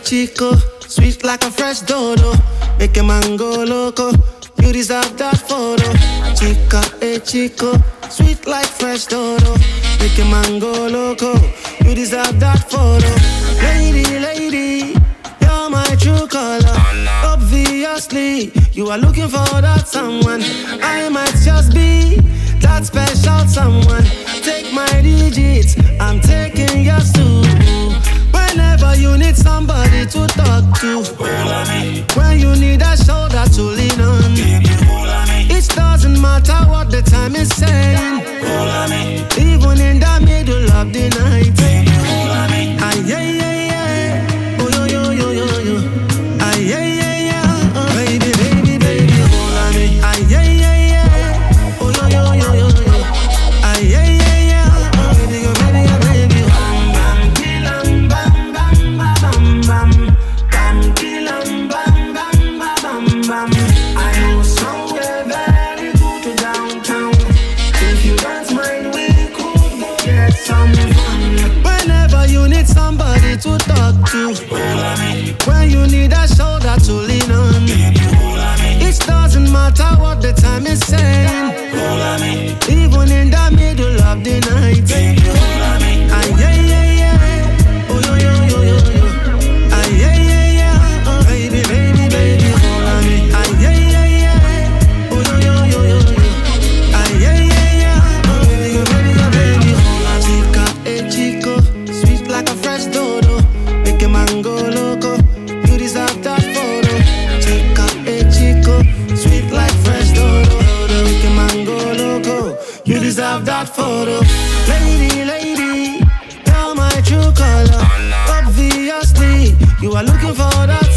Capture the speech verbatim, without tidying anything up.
chico, sweet like a fresh dodo. Make a man go loco. You deserve that photo. Chica, eh chico, sweet like fresh dodo. Make a man go loco. You deserve that photo. Lady, lady, you're my true color. Obviously, you are looking for that someone. I might just be that special someone. Take my digits, I'm taking yours too. Whenever you need somebody to talk to, when you need a shoulder to lean on, it doesn't matter what the time is saying. Even in the middle of the night, ah, yeah, yeah, yeah. Oh, yo, yo, yo, yo, yo. Ah, yeah, yeah, yeah. Oh, baby, baby, baby, hold on me. Ah, yeah, yeah, yeah. Oh, yo, yo, yo, yo, yo. Ah, yeah, yeah, yeah. Oh, baby, go, baby, go, baby. Bam, bam, kill 'em, bam, bam, bam, bam, bam, kill 'em, bam, bam, bam, bam. I know somewhere very good to downtown. If you don't mind, we could go get some fun. Whenever you need somebody to talk to, when you need a shoulder to lean on, it doesn't matter what the time is saying. Even in the middle of the night, ah, yeah, yeah, yeah. Oh, yo, yo, yo, yo, yo. Ah, yeah, yeah, yeah. Oh, baby, baby, baby, hold on me. Ah, yeah, yeah, yeah. Oh, yo, yo, yo, yo, yo. Ah, yeah, yeah, yeah. Oh, baby, go, baby, go, baby, hold on. Chica, eh, chico, sweet like a fresh dodo. Make a man go loco. You deserve that photo. Chica, eh, chico, sweet like fresh dodo. Make a man go loco. You deserve that photo. Lady, lady, you're my true color. Obviously, you are looking for that